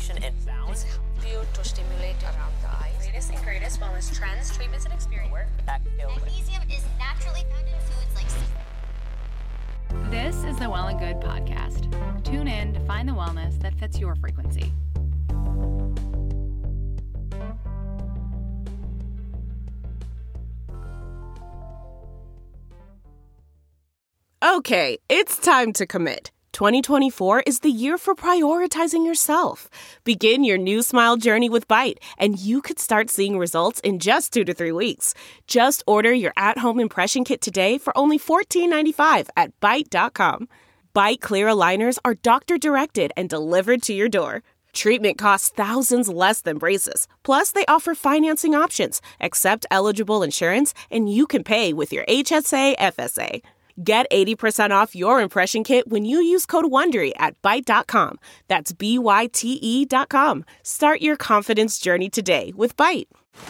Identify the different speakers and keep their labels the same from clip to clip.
Speaker 1: relaxation and sound.
Speaker 2: It's help you to stimulate around the eyes.
Speaker 3: Latest and greatest wellness trends, treatments, and experience.
Speaker 4: Magnesium is naturally found in foods like
Speaker 5: This is the Well and Good podcast. Tune in to find the wellness that fits your frequency.
Speaker 6: Okay, it's time to commit. 2024 is the year for prioritizing yourself. Begin your new smile journey with Byte, and you could start seeing results in just 2 to 3 weeks. Just order your at-home impression kit today for only $14.95 at Byte.com. Byte clear aligners are doctor-directed and delivered to your door. Treatment costs thousands less than braces. Plus, they offer financing options, accept eligible insurance, and you can pay with your HSA FSA. Get 80% off your impression kit when you use code WONDERY at Byte.com. That's BYTE.com. Start your confidence journey today with Byte.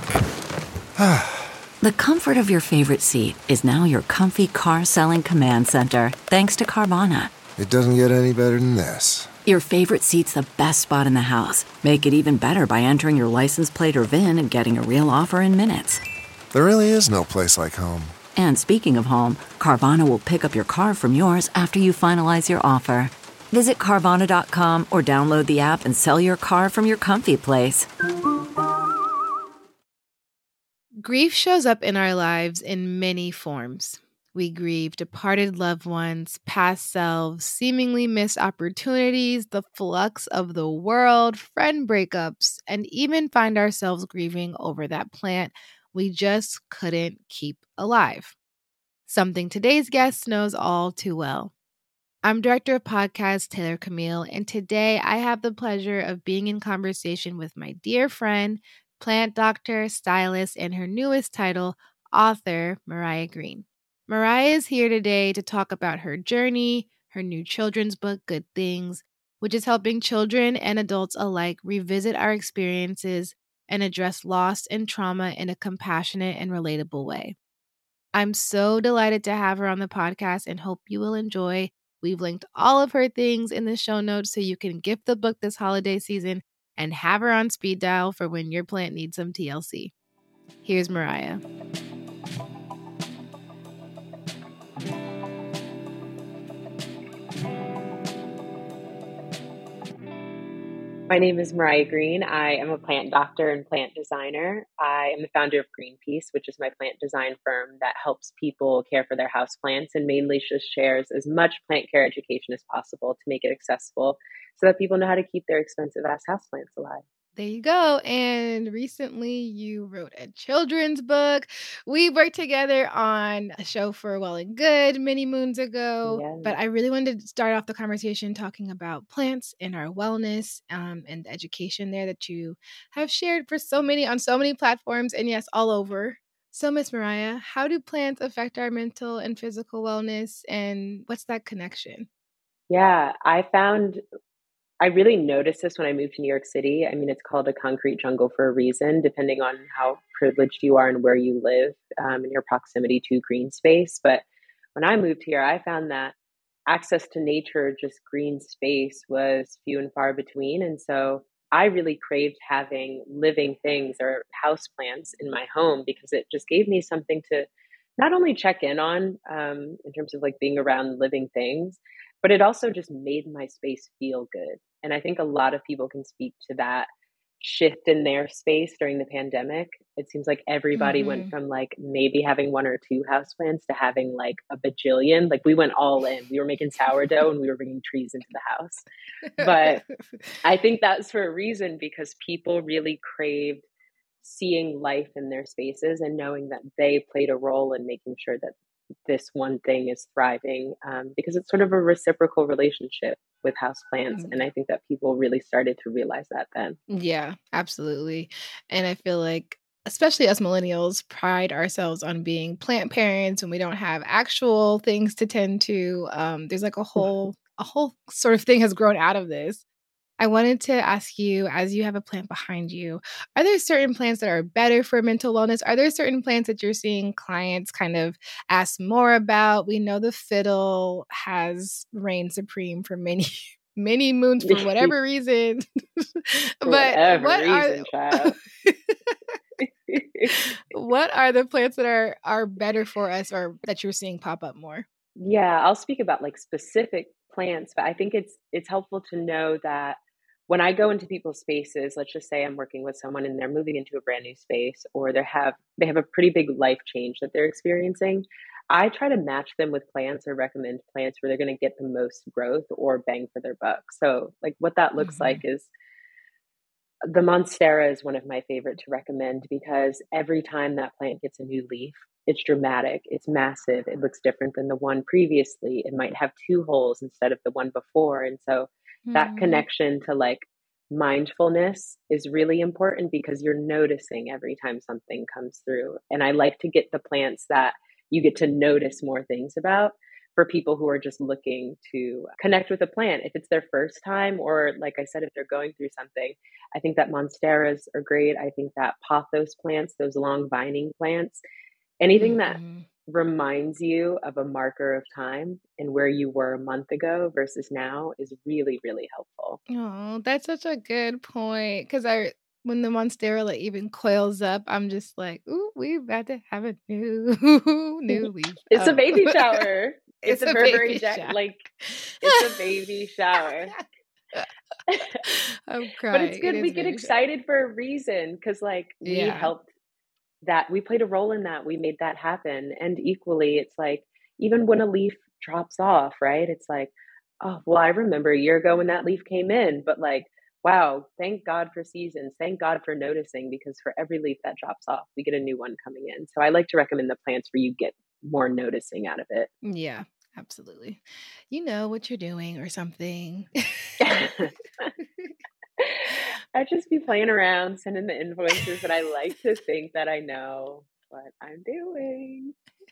Speaker 7: The comfort of your favorite seat is now your comfy car-selling command center, thanks to Carvana.
Speaker 8: It doesn't get any better than this.
Speaker 7: Your favorite seat's the best spot in the house. Make it even better by entering your license plate or VIN and getting a real offer in minutes.
Speaker 8: There really is no place like home.
Speaker 7: And speaking of home, Carvana will pick up your car from yours after you finalize your offer. Visit Carvana.com or download the app and sell your car from your comfy place.
Speaker 9: Grief shows up in our lives in many forms. We grieve departed loved ones, past selves, seemingly missed opportunities, the flux of the world, friend breakups, and even find ourselves grieving over that plant we just couldn't keep alive. Something today's guest knows all too well. I'm Director of Podcasts Taylor Camille, and today I have the pleasure of being in conversation with my dear friend, plant doctor, stylist, and her newest title, author, Mariah Green. Mariah is here today to talk about her journey, her new children's book, Good Things, which is helping children and adults alike revisit our experiences and address loss and trauma in a compassionate and relatable way. I'm so delighted to have her on the podcast and hope you will enjoy. We've linked all of her things in the show notes so you can gift the book this holiday season and have her on speed dial for when your plant needs some TLC. Here's Mariah.
Speaker 10: My name is Mariah Green. I am a plant doctor and plant designer. I am the founder of Greenpeace, which is my plant design firm that helps people care for their houseplants and mainly just shares as much plant care education as possible to make it accessible so that people know how to keep their expensive-ass houseplants alive.
Speaker 9: There you go. And recently you wrote a children's book. We worked together on a show for Well and Good many moons ago.
Speaker 10: Yes.
Speaker 9: But I really wanted to start off the conversation talking about plants and our wellness and the education there that you have shared on so many platforms and yes, all over. So Miss Mariah, how do plants affect our mental and physical wellness and what's that connection?
Speaker 10: Yeah, I really noticed this when I moved to New York City. I mean, it's called a concrete jungle for a reason, depending on how privileged you are and where you live in your proximity to green space. But when I moved here, I found that access to nature, just green space, was few and far between. And so I really craved having living things or houseplants in my home because it just gave me something to not only check in on in terms of like being around living things, but it also just made my space feel good. And I think a lot of people can speak to that shift in their space during the pandemic. It seems like everybody went from like maybe having 1 or 2 houseplants to having like a bajillion. Like we went all in. We were making sourdough and we were bringing trees into the house. But I think that's for a reason because people really craved seeing life in their spaces and knowing that they played a role in making sure that this one thing is thriving because it's sort of a reciprocal relationship with houseplants. And I think that people really started to realize that then.
Speaker 9: Yeah, absolutely. And I feel like, especially us millennials, pride ourselves on being plant parents when we don't have actual things to tend to. There's like a whole sort of thing has grown out of this. I wanted to ask you, as you have a plant behind you, are there certain plants that are better for mental wellness? Are there certain plants that you're seeing clients kind of ask more about? We know the fiddle has reigned supreme for many, mini moons for whatever reason.
Speaker 10: For
Speaker 9: But
Speaker 10: whatever reason, child.
Speaker 9: what are the plants that are better for us or that you're seeing pop up more?
Speaker 10: Yeah, I'll speak about like specific plants, but I think it's helpful to know that when I go into people's spaces, let's just say I'm working with someone and they're moving into a brand new space, or they have a pretty big life change that they're experiencing. I try to match them with plants or recommend plants where they're going to get the most growth or bang for their buck. So like what that looks like is the Monstera is one of my favorite to recommend because every time that plant gets a new leaf, it's dramatic, it's massive, it looks different than the one previously. It might have 2 holes instead of the one before. And so that connection to like mindfulness is really important because you're noticing every time something comes through. And I like to get the plants that you get to notice more things about for people who are just looking to connect with a plant. If it's their first time, or like I said, if they're going through something, I think that Monsteras are great. I think that pothos plants, those long vining plants, anything that reminds you of a marker of time and where you were a month ago versus now is really, really helpful.
Speaker 9: Oh, that's such a good point. Because when the Monstera like even coils up, I'm just like, ooh, we about to have a new leaf.
Speaker 10: It's a baby shower.
Speaker 9: It's
Speaker 10: a
Speaker 9: a
Speaker 10: Burberry
Speaker 9: baby shower.
Speaker 10: like it's a baby shower.
Speaker 9: I'm crying.
Speaker 10: But it's good.
Speaker 9: It
Speaker 10: We
Speaker 9: is
Speaker 10: get
Speaker 9: baby
Speaker 10: excited for a reason because like we
Speaker 9: Yeah.
Speaker 10: helped that. We played a role in that. We made that happen. And equally, it's like even when a leaf drops off, right? It's like, oh, well, I remember a year ago when that leaf came in, but like, wow, thank God for seasons. Thank God for noticing, because for every leaf that drops off, we get a new one coming in. So I like to recommend the plants where you get more noticing out of it.
Speaker 9: Yeah, absolutely. You know what you're doing or something.
Speaker 10: I just be playing around, sending the invoices, but I like to think that I know what I'm doing.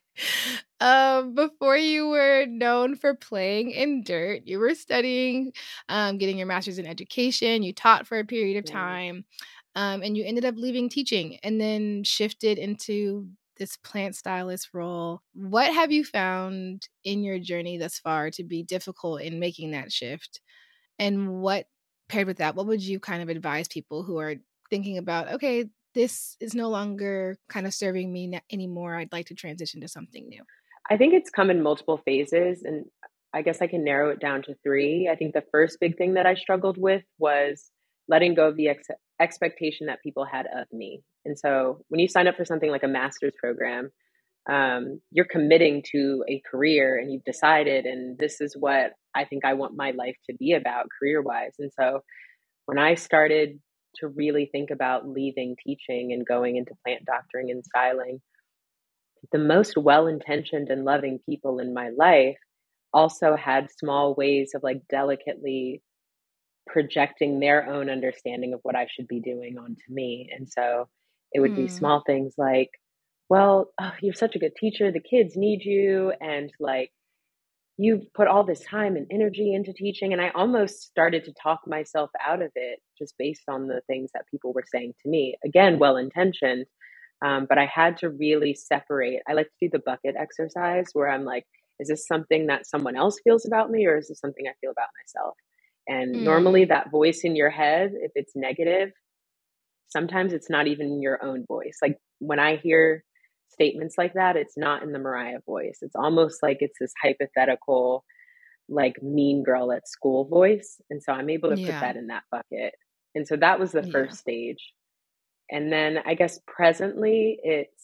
Speaker 9: Before you were known for playing in dirt, you were studying, getting your master's in education. You taught for a period of time, and you ended up leaving teaching and then shifted into this plant stylist role. What have you found in your journey thus far to be difficult in making that shift? And what paired with that, what would you kind of advise people who are thinking about, okay, this is no longer kind of serving me anymore. I'd like to transition to something new.
Speaker 10: I think it's come in multiple phases, and I guess I can narrow it down to 3. I think the first big thing that I struggled with was letting go of the expectation that people had of me. And so when you sign up for something like a master's program, you're committing to a career and you've decided, and this is what I think I want my life to be about career-wise. And so when I started to really think about leaving teaching and going into plant doctoring and styling, the most well-intentioned and loving people in my life also had small ways of like delicately projecting their own understanding of what I should be doing onto me. And so it would be small things like, well, you're such a good teacher, the kids need you, and like you've put all this time and energy into teaching. And I almost started to talk myself out of it just based on the things that people were saying to me. Again, well-intentioned, but I had to really separate. I like to do the bucket exercise where I'm like, is this something that someone else feels about me, or is this something I feel about myself? And normally that voice in your head, if it's negative, sometimes it's not even your own voice. Like when I hear statements like that, it's not in the Mariah voice. It's almost like it's this hypothetical, like mean girl at school voice. And so I'm able to put that in that bucket. And so that was the first stage. And then I guess presently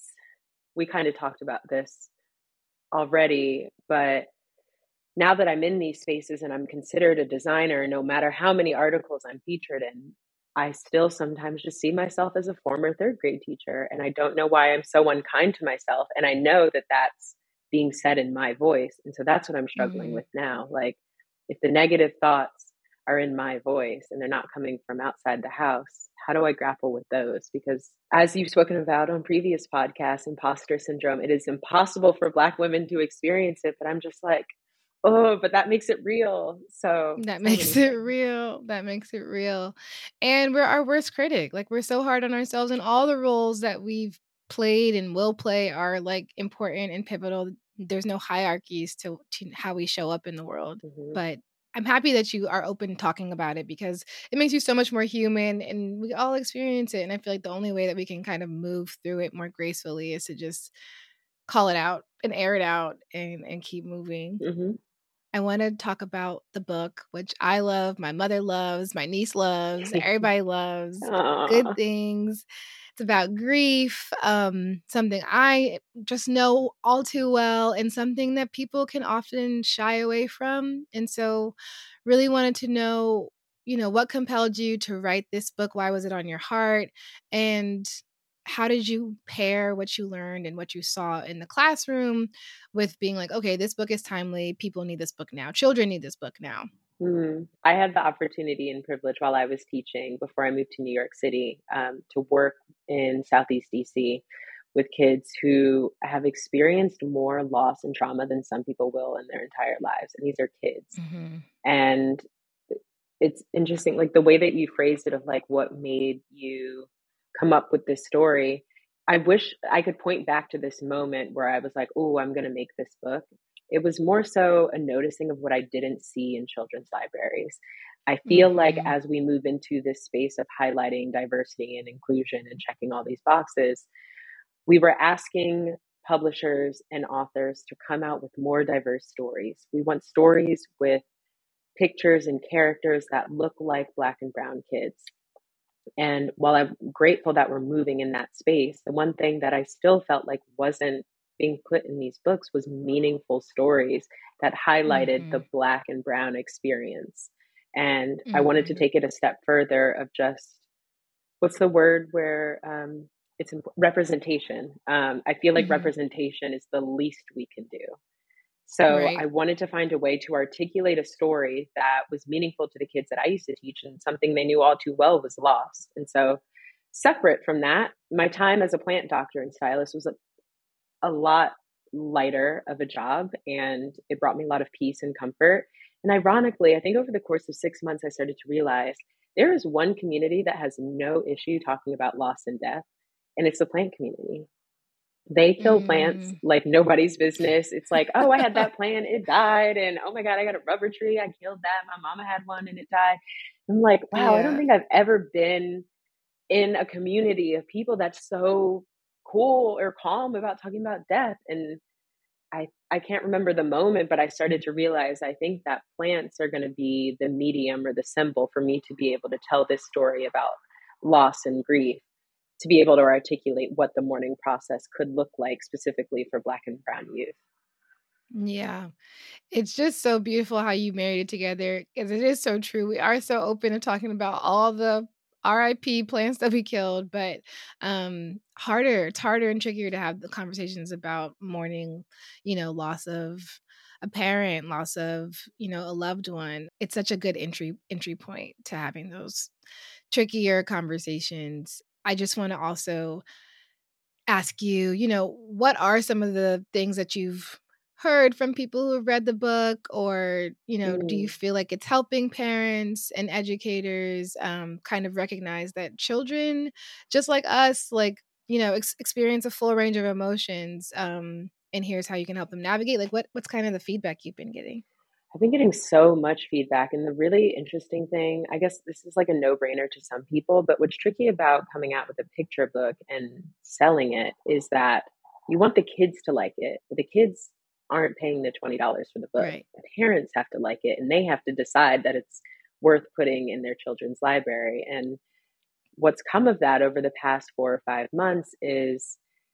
Speaker 10: we kind of talked about this already, but now that I'm in these spaces and I'm considered a designer, no matter how many articles I'm featured in, I still sometimes just see myself as a former 3rd grade teacher. And I don't know why I'm so unkind to myself. And I know that that's being said in my voice. And so that's what I'm struggling with now. Like if the negative thoughts are in my voice and they're not coming from outside the house, how do I grapple with those? Because as you've spoken about on previous podcasts, imposter syndrome, it is impossible for Black women to experience it. But I'm just like, oh, but that makes it real. So
Speaker 9: that makes it real. That makes it real. And we're our worst critic. Like we're so hard on ourselves, and all the roles that we've played and will play are like important and pivotal. There's no hierarchies to how we show up in the world. But I'm happy that you are open talking about it because it makes you so much more human and we all experience it. And I feel like the only way that we can kind of move through it more gracefully is to just call it out and air it out and keep moving.
Speaker 10: Mm-hmm.
Speaker 9: I want to talk about the book, which I love, my mother loves, my niece loves, everybody loves. Good Things. It's about grief, something I just know all too well and something that people can often shy away from. And so really wanted to know, what compelled you to write this book? Why was it on your heart? And how did you pair what you learned and what you saw in the classroom with being like, okay, this book is timely. People need this book now. Children need this book now.
Speaker 10: I had the opportunity and privilege while I was teaching before I moved to New York City to work in Southeast DC with kids who have experienced more loss and trauma than some people will in their entire lives. And these are kids.
Speaker 9: Mm-hmm.
Speaker 10: And it's interesting, like the way that you phrased it of like what made you come up with this story. I wish I could point back to this moment where I was like, oh, I'm going to make this book. It was more so a noticing of what I didn't see in children's libraries. I feel like as we move into this space of highlighting diversity and inclusion and checking all these boxes, we were asking publishers and authors to come out with more diverse stories. We want stories with pictures and characters that look like Black and brown kids. And while I'm grateful that we're moving in that space, the one thing that I still felt like wasn't being put in these books was meaningful stories that highlighted the Black and brown experience. And I wanted to take it a step further of just, what's the word where it's representation. I feel like representation is the least we can do. So I wanted to find a way to articulate a story that was meaningful to the kids that I used to teach, and something they knew all too well was loss. And so separate from that, my time as a plant doctor and stylist was a lot lighter of a job, and it brought me a lot of peace and comfort. And ironically, I think over the course of 6 months, I started to realize there is one community that has no issue talking about loss and death, and it's the plant community. They kill plants like nobody's business. It's like, oh, I had that plant, it died. And oh my God, I got a rubber tree, I killed that. My mama had one and it died. I'm like, wow, I don't think I've ever been in a community of people that's so cool or calm about talking about death. And I can't remember the moment, but I started to realize I think that plants are going to be the medium or the symbol for me to be able to tell this story about loss and grief, to be able to articulate what the mourning process could look like specifically for Black and brown youth.
Speaker 9: Yeah. It's just so beautiful how you married it together, because it is so true. We are so open to talking about all the RIP plants that we killed, but it's harder and trickier to have the conversations about mourning, loss of a parent, loss of, a loved one. It's such a good entry point to having those trickier conversations. I just want to also ask you, what are some of the things that you've heard from people who have read the book, or, do you feel like it's helping parents and educators kind of recognize that children, just like us, experience a full range of emotions, and here's how you can help them navigate? Like what's kind of the feedback you've been getting?
Speaker 10: I've been getting so much feedback. And the really interesting thing, I guess this is like a no-brainer to some people, but what's tricky about coming out with a picture book and selling it is that you want the kids to like it. But the kids aren't paying the $20 for the book.
Speaker 9: Right.
Speaker 10: The parents have to like it, and they have to decide that it's worth putting in their children's library. And what's come of that over the past 4 or 5 months is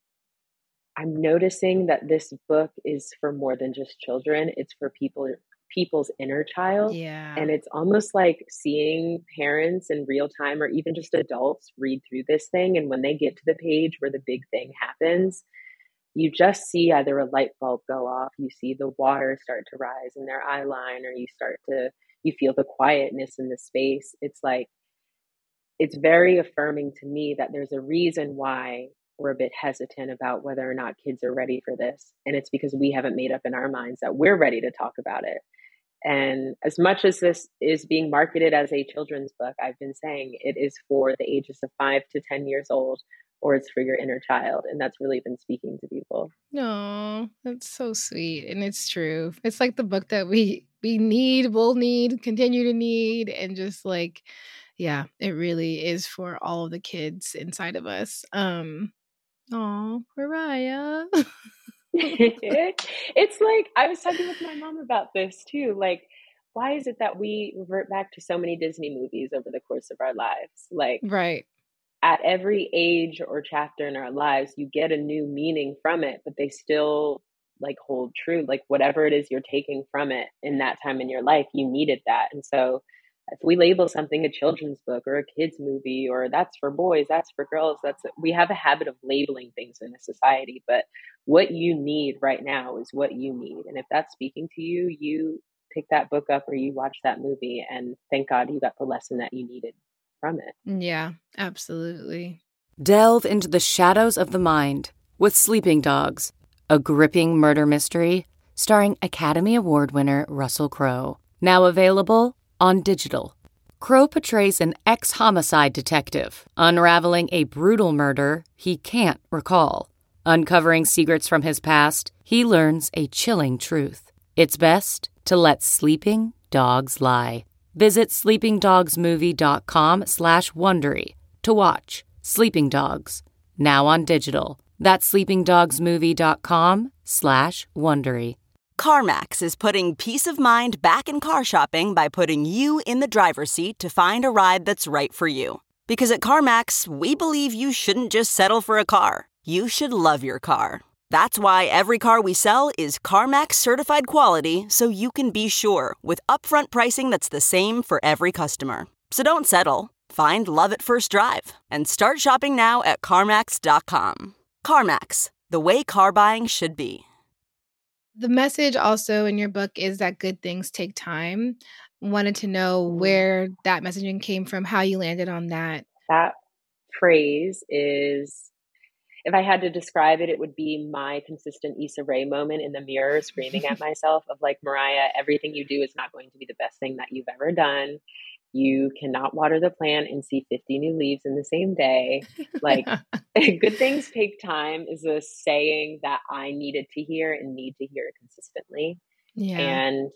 Speaker 10: I'm noticing that this book is for more than just children. It's for people's inner child.
Speaker 9: Yeah.
Speaker 10: And it's almost like seeing parents in real time, or even just adults, read through this thing. And when they get to the page where the big thing happens, you just see either a light bulb go off, you see the water start to rise in their eye line, or you feel the quietness in the space. It's like, it's very affirming to me that there's a reason why we're a bit hesitant about whether or not kids are ready for this. And it's because we haven't made up in our minds that we're ready to talk about it. And as much as this is being marketed as a children's book, I've been saying it is for the ages of 5 to 10 years old, or it's for your inner child. And that's really been speaking to people.
Speaker 9: No, that's so sweet. And it's true. It's like the book that we need, will need, continue to need. And just like, yeah, it really is for all of the kids inside of us. Oh, Mariah.
Speaker 10: It's like, I was talking with my mom about this too. Like, why is it that we revert back to so many Disney movies over the course of our lives? Like,
Speaker 9: right.
Speaker 10: At every age or chapter in our lives, you get a new meaning from it, but they still like hold true. Like, whatever it is you're taking from it in that time in your life, you needed that. And so if we label something a children's book or a kid's movie, or that's for boys, that's for girls, we have a habit of labeling things in a society, but what you need right now is what you need. And if that's speaking to you, you pick that book up or you watch that movie, and thank God you got the lesson that you needed from it.
Speaker 9: Yeah, absolutely.
Speaker 1: Delve into the shadows of the mind with Sleeping Dogs, a gripping murder mystery starring Academy Award winner Russell Crowe. Now available on digital. Crowe portrays an ex-homicide detective unraveling a brutal murder he can't recall. Uncovering secrets from his past, he learns a chilling truth. It's best to let sleeping dogs lie. Visit sleepingdogsmovie.com/Wondery to watch Sleeping Dogs, now on digital. That's sleepingdogsmovie.com/Wondery.
Speaker 11: CarMax is putting peace of mind back in car shopping by putting you in the driver's seat to find a ride that's right for you. Because at CarMax, we believe you shouldn't just settle for a car. You should love your car. That's why every car we sell is CarMax certified quality, so you can be sure with upfront pricing that's the same for every customer. So don't settle. Find love at first drive and start shopping now at CarMax.com. CarMax, the way car buying should be.
Speaker 9: The message also in your book is that good things take time. Wanted to know where that messaging came from, how you landed on that.
Speaker 10: That phrase is, if I had to describe it, it would be my consistent Issa Rae moment in the mirror screaming at myself of like, Mariah, everything you do is not going to be the best thing that you've ever done. You cannot water the plant and see 50 new leaves in the same day. Like, good things take time is a saying that I needed to hear and need to hear consistently.
Speaker 9: Yeah.
Speaker 10: And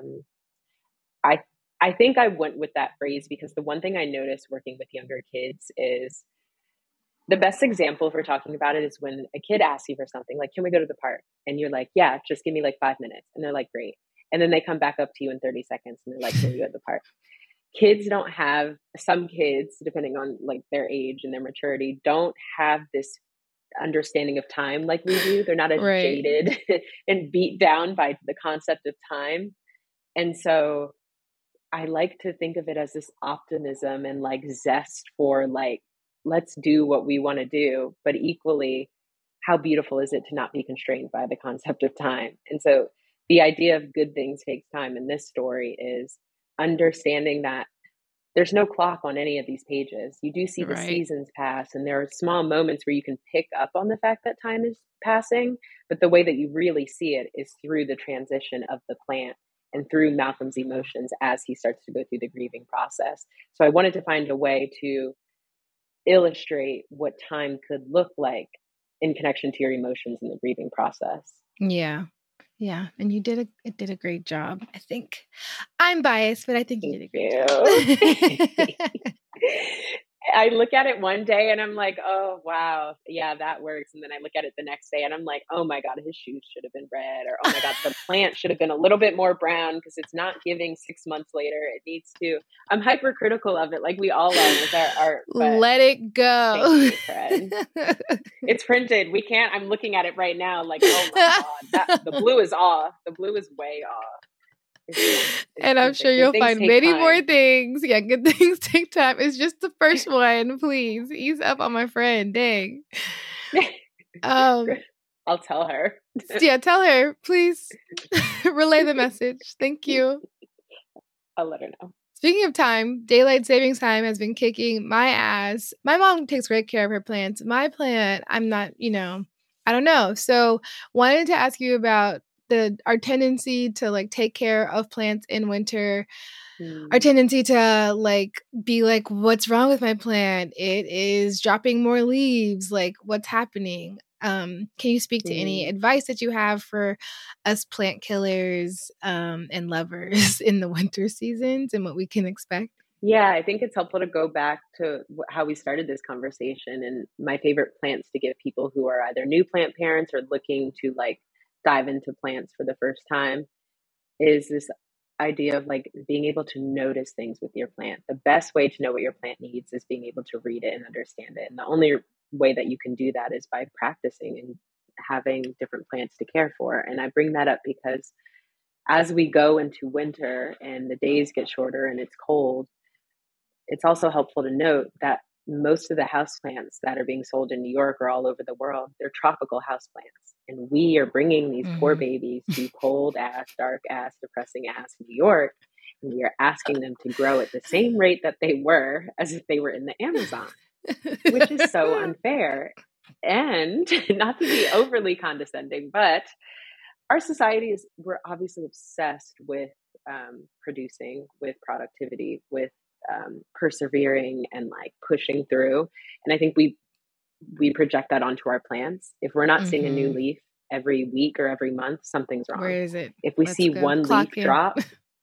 Speaker 10: I think I went with that phrase because the one thing I noticed working with younger kids is the best example for talking about it is when a kid asks you for something, like, can we go to the park? And you're like, yeah, just give me like 5 minutes. And they're like, great. And then they come back up to you in 30 seconds and they're like, can we go to the park? Kids don't have, some kids, depending on like their age and their maturity, don't have this understanding of time like we do. They're not as jaded and beat down by the concept of time. And so I like to think of it as this optimism and like zest for like, let's do what we want to do, but equally, how beautiful is it to not be constrained by the concept of time? And so the idea of good things takes time in this story is understanding that there's no clock on any of these pages. You do see the seasons pass, and there are small moments where you can pick up on the fact that time is passing, but the way that you really see it is through the transition of the plant and through Malcolm's emotions as he starts to go through the grieving process. So I wanted to find a way to illustrate what time could look like in connection to your emotions in the grieving process.
Speaker 9: Yeah. Yeah. And you did a great job. I think I'm biased, but I think you did a great job.
Speaker 10: I look at it one day and I'm like, oh, wow, yeah, that works. And then I look at it the next day and I'm like, oh my God, his shoes should have been red. Or, oh my God, the plant should have been a little bit more brown because it's not giving 6 months later. It needs to. I'm hypercritical of it like we all are with our art.
Speaker 9: Let it go.
Speaker 10: Thank you, it's printed. We can't. I'm looking at it right now like, oh my God, the blue is off. The blue is way off.
Speaker 9: And I'm sure you'll find many more things. Yeah, good things take time. It's just the first one. Please ease up on my friend. Dang.
Speaker 10: I'll tell her.
Speaker 9: Yeah, tell her. Please relay the message. Thank you.
Speaker 10: I'll let her know.
Speaker 9: Speaking of time, daylight savings time has been kicking my ass. My mom takes great care of her plants. My plant, I'm not, I don't know. So wanted to ask you about our tendency to like take care of plants in winter, our tendency to like be like, what's wrong with my plant? It is dropping more leaves. Like, what's happening? Can you speak to any advice that you have for us plant killers and lovers in the winter seasons and what we can expect?
Speaker 10: Yeah, I think it's helpful to go back to how we started this conversation. And my favorite plants to give people who are either new plant parents or looking to like dive into plants for the first time is this idea of like being able to notice things with your plant. The best way to know what your plant needs is being able to read it and understand it. And the only way that you can do that is by practicing and having different plants to care for. And I bring that up because as we go into winter and the days get shorter and it's cold, it's also helpful to note that most of the houseplants that are being sold in New York or all over the world, they're tropical houseplants. And we are bringing these poor babies to cold ass, dark ass, depressing ass New York. And we are asking them to grow at the same rate that they were as if they were in the Amazon, which is so unfair. And not to be overly condescending, but our society we're obviously obsessed with producing, with productivity, with persevering and like pushing through. And I think we project that onto our plants. If we're not seeing a new leaf every week or every month, something's wrong.
Speaker 9: Where is it?
Speaker 10: If we see one leaf drop,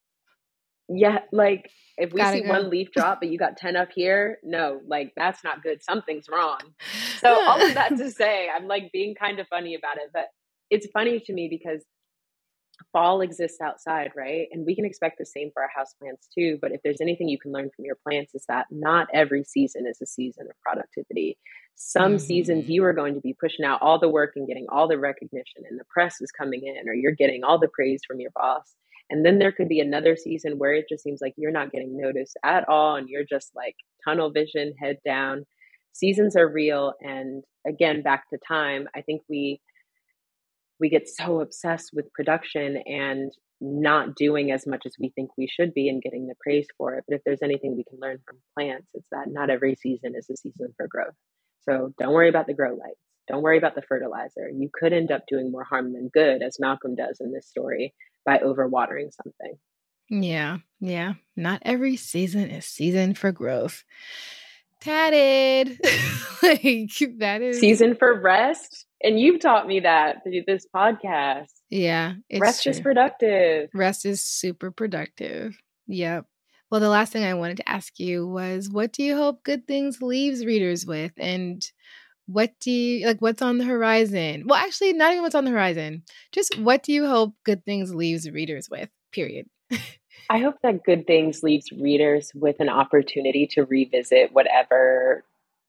Speaker 10: like if we see one leaf drop, but you got 10 up here, no, like that's not good. Something's wrong. So all of that to say, I'm like being kind of funny about it, but it's funny to me because fall exists outside, right? And we can expect the same for our houseplants too. But if there's anything you can learn from your plants, is that not every season is a season of productivity. Some seasons you are going to be pushing out all the work and getting all the recognition, and the press is coming in, or you're getting all the praise from your boss. And then there could be another season where it just seems like you're not getting noticed at all, and you're just like tunnel vision, head down. Seasons are real. And again, back to time, I think we get so obsessed with production and not doing as much as we think we should be and getting the praise for it. But if there's anything we can learn from plants, it's that not every season is a season for growth. So don't worry about the grow lights. Don't worry about the fertilizer. You could end up doing more harm than good, as Malcolm does in this story, by overwatering something.
Speaker 9: Yeah. Not every season is season for growth. Tatted. Like that is
Speaker 10: season for rest. And you've taught me that through this podcast.
Speaker 9: Yeah.
Speaker 10: Rest is productive.
Speaker 9: Rest is super productive. Yep. Well, the last thing I wanted to ask you was, what do you hope Good Things leaves readers with? And what do you like, what's on the horizon? Well, actually, not even what's on the horizon. Just what do you hope Good Things leaves readers with, period?
Speaker 10: I hope that Good Things leaves readers with an opportunity to revisit whatever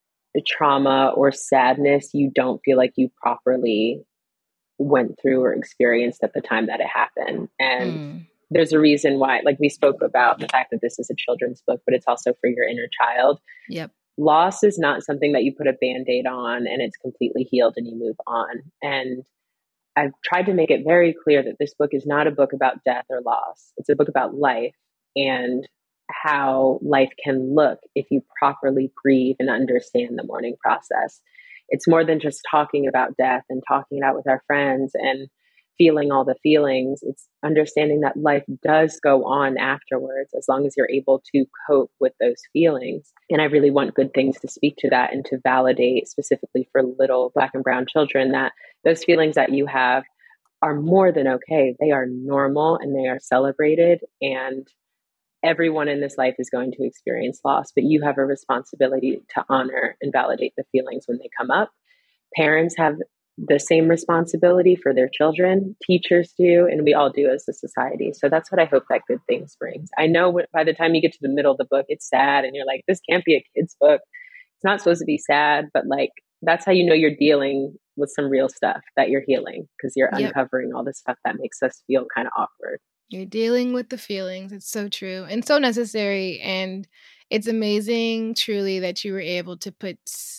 Speaker 10: trauma or sadness you don't feel like you properly went through or experienced at the time that it happened. And there's a reason why, like we spoke about the fact that this is a children's book, but it's also for your inner child.
Speaker 9: Yep.
Speaker 10: Loss is not something that you put a Band-Aid on and it's completely healed and you move on. And I've tried to make it very clear that this book is not a book about death or loss. It's a book about life and how life can look if you properly grieve and understand the mourning process. It's more than just talking about death and talking it out with our friends and feeling all the feelings. It's understanding that life does go on afterwards as long as you're able to cope with those feelings. And I really want Good Things to speak to that and to validate specifically for little Black and brown children that those feelings that you have are more than okay. They are normal and they are celebrated, and everyone in this life is going to experience loss, but you have a responsibility to honor and validate the feelings when they come up. Parents have the same responsibility for their children, teachers do, and we all do as a society. So that's what I hope that Good Things brings. I know by the time you get to the middle of the book, it's sad and you're like, this can't be a kid's book. It's not supposed to be sad, but like, that's how you know you're dealing with some real stuff that you're healing, because you're uncovering all the stuff that makes us feel kind of awkward.
Speaker 9: You're dealing with the feelings. It's so true and so necessary. And it's amazing, truly, that you were able to put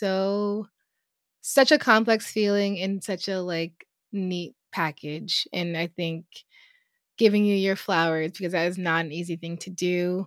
Speaker 9: such a complex feeling in such a like neat package. And I think giving you your flowers, because that is not an easy thing to do.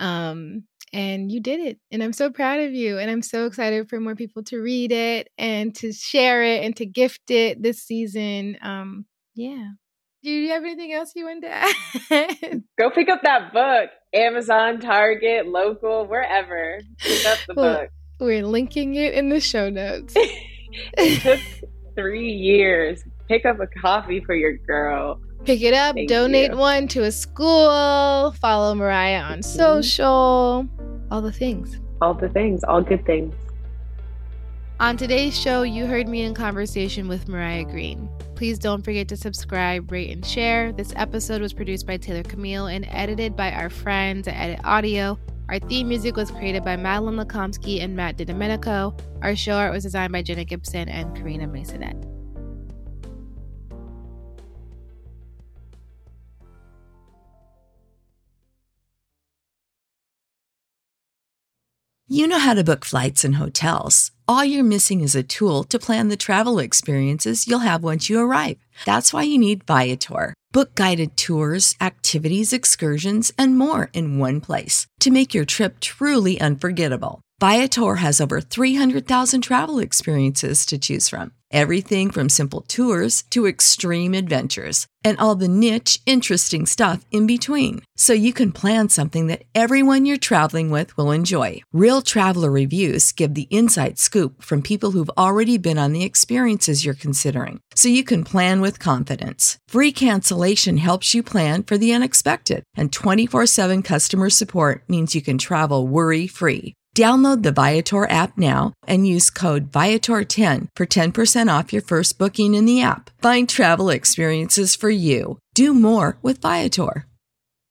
Speaker 9: And you did it. And I'm so proud of you. And I'm so excited for more people to read it and to share it and to gift it this season. Yeah. Do you have anything else you want to add?
Speaker 10: Go pick up that book. Amazon, Target, local, wherever. Pick up the book.
Speaker 9: We're linking it in the show notes.
Speaker 10: It took 3 years. Pick up a coffee for your girl.
Speaker 9: Pick it up, donate one to a school, follow Mariah on social, all the things.
Speaker 10: All the things, all good things.
Speaker 9: On today's show, you heard me in conversation with Mariah Green. Please don't forget to subscribe, rate, and share. This episode was produced by Taylor Camille and edited by our friends at Edit Audio. Our theme music was created by Madeline Lakomsky and Matt DiDomenico. Our show art was designed by Jenna Gibson and Karina Masonette.
Speaker 12: You know how to book flights and hotels. All you're missing is a tool to plan the travel experiences you'll have once you arrive. That's why you need Viator. Book guided tours, activities, excursions, and more in one place to make your trip truly unforgettable. Viator has over 300,000 travel experiences to choose from. Everything from simple tours to extreme adventures and all the niche, interesting stuff in between. So you can plan something that everyone you're traveling with will enjoy. Real traveler reviews give the inside scoop from people who've already been on the experiences you're considering. So you can plan with confidence. Free cancellation helps you plan for the unexpected. And 24/7 customer support means you can travel worry-free. Download the Viator app now and use code Viator10 for 10% off your first booking in the app. Find travel experiences for you. Do more with Viator.